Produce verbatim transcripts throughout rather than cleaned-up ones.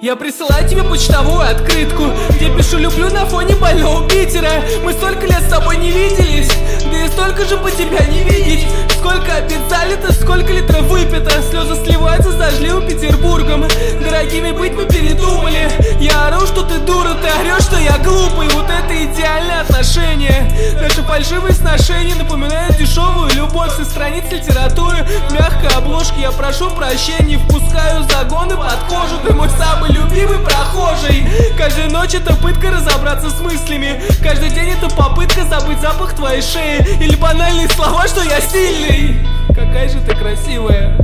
Я присылаю тебе почтовую открытку, где пишу «люблю» на фоне больного Питера. Мы столько лет с тобой не виделись, да и столько же по тебя не видеть. Сколько обед залито, сколько литров выпито, слезы сливаются с дождливым Петербургом. Дорогими быть мы передумали. Я ору, что ты дура, ты орешь, что я глупый. Вот это идеальное отношение. Наши фальшивые сношения напоминают дешевую любовь со страниц литературы. В мягкой обложке я прошу прощения, впускаю загоны под кожу. Ты мой самый любимый прохожий. Каждая ночь это пытка разобраться с мыслями. Каждый день это попытка забыть запах твоей шеи. Или банальные слова, что я сильный. Какая же ты красивая.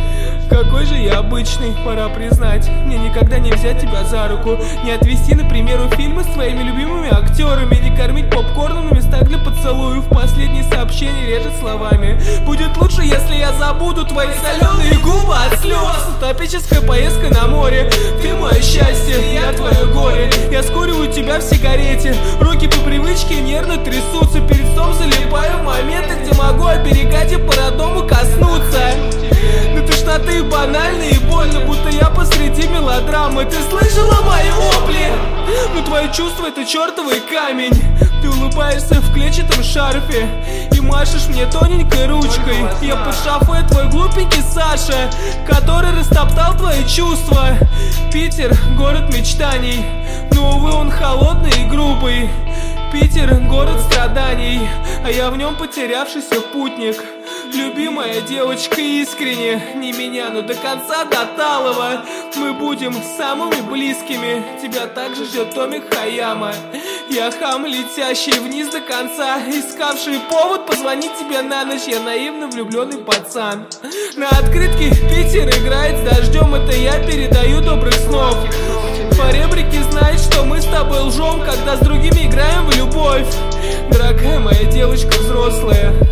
Какой же я обычный, пора признать. Мне никогда не взять тебя за руку, не отвезти, например, у фильмы с твоими любимыми актерами, не кормить попкорном на местах для поцелуев. Последнее сообщение режет словами. Будет лучше, если я забуду твои соленые губы от слез. Утопическая поездка на море, ты мое счастье, я твое горе. Я скуриваю тебя в сигарете, руки по привычке нервно трясутся. Перед сном залипаю в моменты, где могу оберегать и по-родному коснуться. Но тошноты банально и больно, будто я посреди мелодрамы. Ты слышала мои вопли? Но твои чувства — это чертовый камень. Ты улыбаешься в клетчатом шарфе и машешь мне тоненькой ручкой. Я под шофе твой глупенький Саша, который растоптал твои чувства. Питер — город мечтаний, но, увы, он холодный и грубый. Питер — город страданий, а я в нем потерявшийся путник. Любимая девочка, искренне, не меня, но до конца, до талого мы будем самыми близкими. Тебя также ждет Томми Хаяма. Я хам, летящий вниз до конца, искавший повод позвонить тебе на ночь. Я наивно влюбленный пацан. На открытке Питер играет с дождем, это я передаю добрых снов. Поребрики знают, что мы с тобой лжем, когда с другими играем в любовь. Дорогая моя девочка взрослая,